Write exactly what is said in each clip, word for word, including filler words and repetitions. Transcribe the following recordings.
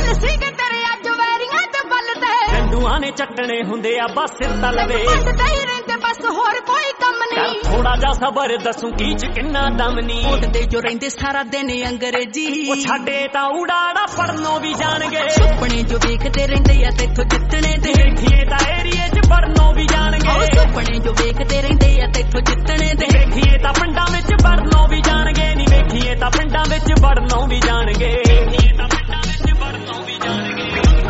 ਕੱਲ ਸੀਗੇ ਤੇਰੇ ਅੱਜ ਵੈਰੀਆਂ ਤੇ ਬਲ ਤੇ ਰੰਡੂਆਂ ਨੇ ਚੱਟਣੇ ਹੁੰਦੇ ਆ ਬਸ ਸਿਰ ਤਲਵੇ ਪੱਟਦੇ ਹੀ ਰਹਿੰਦੇ ਬਸ ਹੋਰ ਕੋਈ ਕੰਮ ਕਰ ਨਹੀਂ ਥੋੜਾ ਜਿਹਾ ਸਬਰ ਦੱਸੂ ਕੀ ਚ ਕਿੰਨਾ ਦਮ ਨਹੀਂ ਉੱਡਦੇ ਜੋ ਰਹਿੰਦੇ ਸਾਰਾ ਦਿਨ ਅੰਗਰੇਜ਼ੀ ਉਹ ਛੱਡੇ ਤਾਂ ਉਡਾੜਾ ਪੜਨੋਂ ਵੀ ਜਾਣਗੇ ਸੁਪਨੇ ਜੋ ਵੇਖਦੇ ਰਹਿੰਦੇ ਆ ਤੇਥੋਂ ਜਿੱਤਣੇ ਦੇ ਵੇਖੀਏ ਤਾਂ ਏਰੀਏ ਚ ਪੜਨੋਂ ਵੀ ਜਾਣਗੇ ਸੁਪਨੇ ਜੋ ਵੇਖਦੇ ਰਹਿੰਦੇ ਆ ਤੇਥੋਂ ਜਿੱਤਣੇ ਦੇ ਵੇਖੀਏ ਤਾਂ ਪਿੰਡਾਂ ਵਿੱਚ ਵੜਨੋਂ ਵੀ ਜਾਣਗੇ ਨਹੀਂ ਵੇਖੀਏ ਤਾਂ ਪਿੰਡਾਂ ਵਿੱਚ ਵੜਨੋਂ ਵੀ ਜਾਣਗੇ ਵੇਖੀਏ ਤਾਂ ਪਿੰਡਾਂ ਵਿੱਚ ਵੜਨੋਂ ਵੀ ਜਾਣਗੇ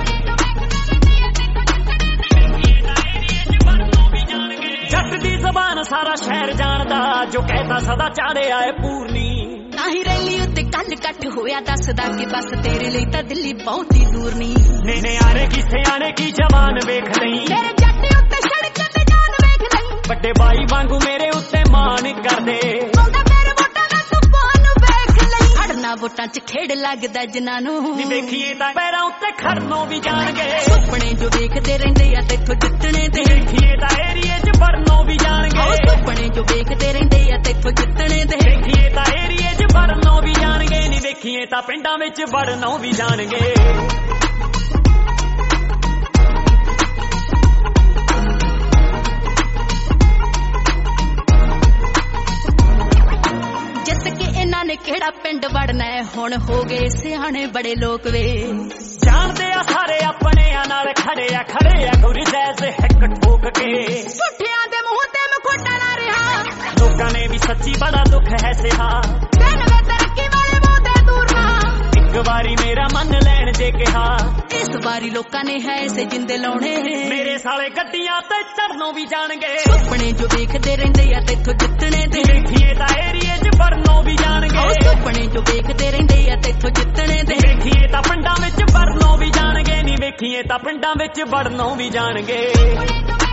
ਜੱਟ ਦੀ ਜ਼ਬਾਨ ਸਾਰਾ ਸ਼ਹਿਰ ਜਾਣਦਾ ਜੋ ਕਹਿਤਾ ਸਦਾ ਚਾੜਿਆ ਏ ਪੂਰਨੀ ਨਾ ਹੀ ਰੈਲੀ ਉੱਤੇ ਕੱਲ ਕੱਟ ਹੋਇਆ ਦੱਸਦਾ ਕਿ ਬਸ ਤੇਰੇ ਲਈ ਤਾਂ ਦਿੱਲੀ ਬਹੁਤੀ ਦੂਰ ਨਹੀਂ ਨੇ ਨੇ ਆਰੇ ਕੀ ਸਿਆਣੇ ਕੀ ਜਵਾਨ ਵੇਖ ਲਈ ਮੇਰੇ ਜੱਟ ਉੱਤੇ ਸੜਕ ਤੇ ਜਾਨ ਵੇਖ ਲਈ ਵੱਡੇ ਬਾਈ ਵਾਂਗੂ ਮੇਰੇ ਉੱਤੇ ਮਾਣ ਕਰਦੇ ਆਉਂਦਾ ਮੇਰੇ ਵੋਟਾਂ ਦਾ ਤੂਫਾਨ ਵੇਖ ਲਈ ਖੜਨਾ ਵੋਟਾਂ 'ਚ ਖੇਡ ਲੱਗਦਾ ਜਿਨ੍ਹਾਂ ਨੂੰ ਨੀ ਵੇਖੀਏ ਤਾਂ ਪੈਰਾਂ ਉੱਤੇ ਖੜਨੋਂ ਵੀ ਜਾਣਗੇ ਸੁਪਨੇ ਜੋ ਵੇਖਦੇ ਰਹਿੰਦੇ ਆ ਤੇਥੋਂ ਜਿੱਤਣੇ ਦੇ ਵੇਖੀਏ ਤਾਂ ਏਰੀਏ 'ਚ ਵੜਨੋਂ ਵੀ ਜਾਣਗੇ ਸੁਪਨੇ ਜੋ ਵੇਖਦੇ ਰਹਿੰਦੇ ਆ ਤੇਥੋਂ ਜਿੱਤਣੇ ਦੇ ਵੇਖੀਏ ਤਾਂ ਏਰੀਏ 'ਚ ਵੜਨੋਂ ਵੀ ਜਾਣਗੇ ਨੀ ਵੇਖੀਏ ਤਾਂ ਪਿੰਡਾਂ ਵਿੱਚ ਵੜਨੋਂ ਵੀ ਜਾਣਗੇ ਨੇ ਕਿਹੜਾ ਪਿੰਡ ਵੜਨਾ ਹੈ ਹੁਣ ਹੋ ਗਏ ਸਿਆਣੇ ਬੜੇ ਲੋਕ ਵੇ ਜਾਣਦੇ ਆ ਸਾਰੇ ਆਪਣਿਆਂ ਨਾਲ ਖੜੇ ਆ ਖੜੇ ਆ ਗੁਰੂ ਜੈਸੇ ਹੱਕ ਠੋਕ ਕੇ ਝੂਠਿਆਂ ਦੇ ਮੂੰਹ ਤੇ ਮਖੋਟਾ ਨਾ ਰਿਹਾ ਲੋਕਾਂ ਨੇ ਵੀ ਸੱਚੀ ਬੜਾ ਦੁੱਖ ਹੈ ਸਿਹਾ ਦਿਨ ਵੇ ਤਰੱਕੀ ਵਾਲੇ ਮੂੰਹ ਤੇ ਦੂਰ ਨਾ ਇੱਕ ਵਾਰੀ ਮੇਰਾ ਮੰਨ ਲੈਣ ਜੇ ਕਿਹਾ ਇਸ ਵਾਰੀ ਲੋਕਾਂ ਨੇ ਹੈ ਇਸੇ ਜਿੰਦੇ ਲਾਉਣੇ ਮੇਰੇ ਸਾਲੇ ਗੱਡੀਆਂ ਤੇ ਚੜਨੋਂ ਵੀ ਜਾਣਗੇ ਸੁਪਨੇ ਜੋ ਵੇਖਦੇ ਰਹਿੰਦੇ ਆ ਤੇਥੋਂ ਜਿੱਤਣੇ ਦੇ ਵੇਖੀਏ ਤਾਂ ਏਰੀਏ 'ਚ ਵੜਨੋਂ ਵੀ ਜਾਣਗੇ ਸੁਪਨੇ ਜੋ ਵੇਖਦੇ ਰਹਿੰਦੇ ਆ ਤੇਥੋਂ ਜਿੱਤਣੇ ਦੇ ਵੇਖੀਏ ਤਾਂ ਪਿੰਡਾਂ ਵਿੱਚ ਵੜਨੋਂ ਵੀ ਜਾਣਗੇ ਨਹੀਂ ਵੇਖੀਏ ਤਾਂ ਪਿੰਡਾਂ ਵਿੱਚ ਵੜਨੋਂ ਵੀ ਜਾਣਗੇ